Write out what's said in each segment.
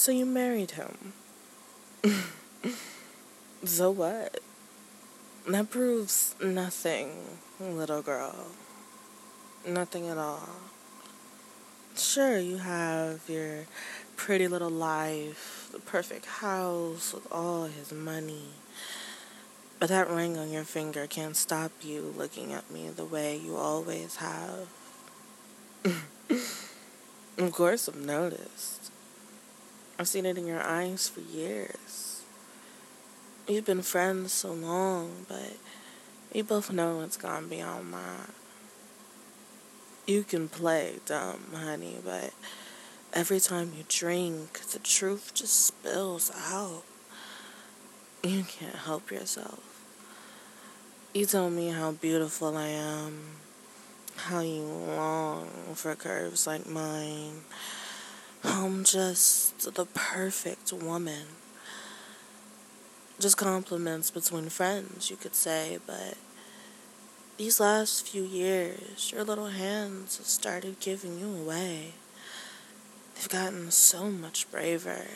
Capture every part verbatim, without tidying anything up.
So you married him. So what? That proves nothing, little girl. Nothing at all. Sure, you have your pretty little life, the perfect house with all his money. But that ring on your finger can't stop you looking at me the way you always have. Of course I've noticed. I've seen it in your eyes for years. We've been friends so long, but we both know it's gone beyond that. You can play dumb, honey, but every time you drink, the truth just spills out. You can't help yourself. You told me how beautiful I am, how you long for curves like mine. I'm just the perfect woman. Just compliments between friends, you could say, but these last few years, your little hands have started giving you away. They've gotten so much braver.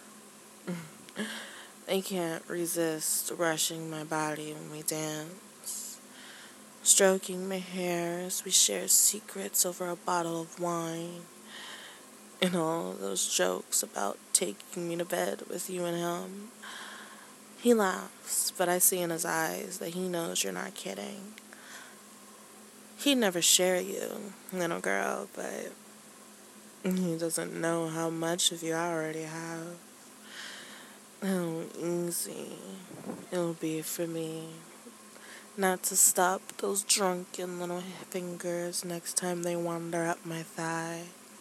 They can't resist brushing my body when we dance, stroking my hair as we share secrets over a bottle of wine, and all those jokes about taking me to bed with you and him. He laughs, but I see in his eyes that he knows you're not kidding. He'd never share you, little girl, but he doesn't know how much of you I already have. How easy it'll be for me not to stop those drunken little fingers next time they wander up my thigh.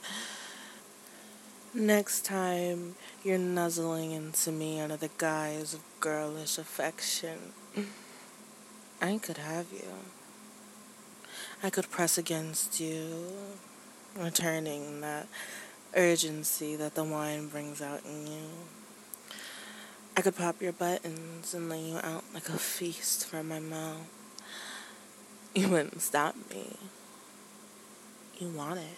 Next time you're nuzzling into me under the guise of girlish affection, I could have you. I could press against you, returning that urgency that the wine brings out in you. I could pop your buttons and lay you out like a feast from my mouth. You wouldn't stop me. You want it.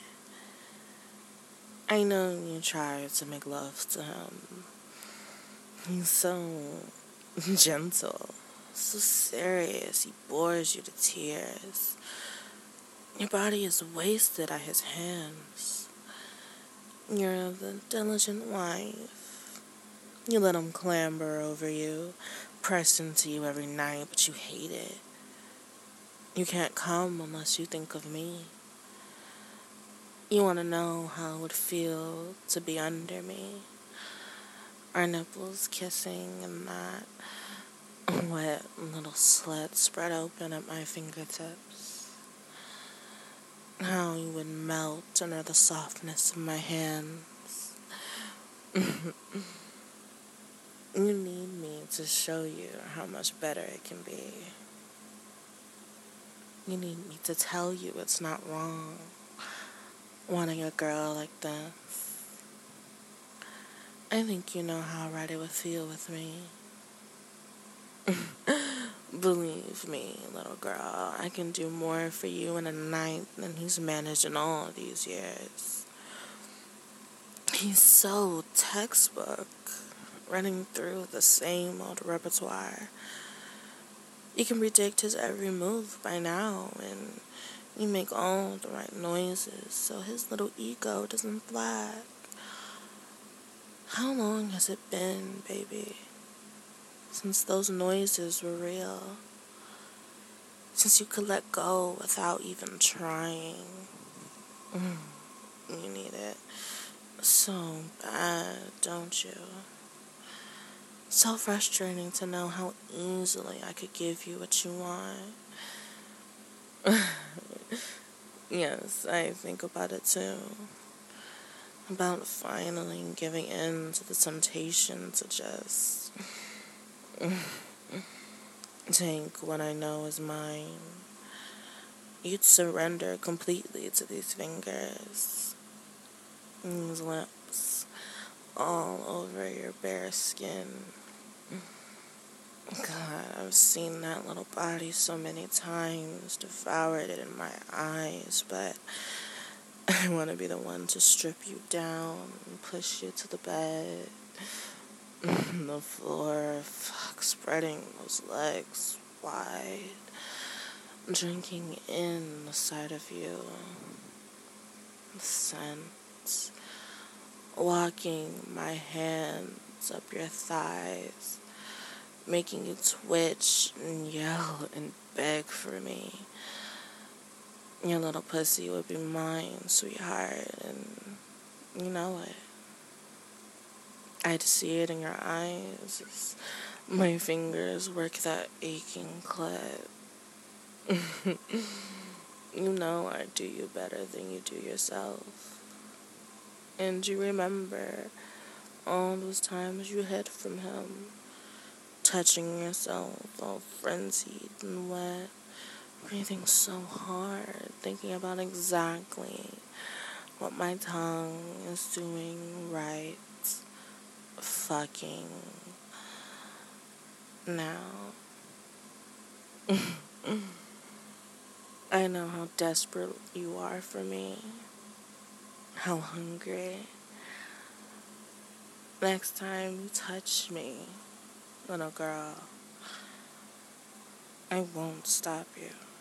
I know you tried to make love to him. He's so gentle, so serious, he bores you to tears. Your body is wasted at his hands. You're the diligent wife. You let him clamber over you, press into you every night, but you hate it. You can't come unless you think of me. You want to know how it would feel to be under me. Our nipples kissing and that wet little slit spread open at my fingertips. How you would melt under the softness of my hands. You need me to show you how much better it can be. You need me to tell you it's not wrong wanting a girl like this. I think you know how right it would feel with me. Believe me, little girl, I can do more for you in a night than he's managed in all these years. He's so textbook, running through the same old repertoire. You can predict his every move by now, and you make all the right noises so his little ego doesn't flag. How long has it been, baby, since those noises were real? Since you could let go without even trying? Mm, you need it so bad, don't you? So frustrating to know how easily I could give you what you want. Yes, I think about it too. About finally giving in to the temptation to just take what I know is mine. You'd surrender completely to these fingers, these lips, all over your bare skin. God, I've seen that little body so many times, devoured it in my eyes, but I want to be the one to strip you down and push you to the bed, the floor, fuck, spreading those legs wide, drinking in the sight of you, the scent, walking my hands up your thighs, making you twitch and yell and beg for me. Your little pussy would be mine, sweetheart, and you know it. I'd see it in your eyes as my fingers work that aching clit. You know I do you better than you do yourself. And you remember all those times you hid from him, touching yourself all frenzied and wet, breathing so hard, thinking about exactly what my tongue is doing right fucking now. I know how desperate you are for me, how hungry. Next time you touch me, little girl, I won't stop you.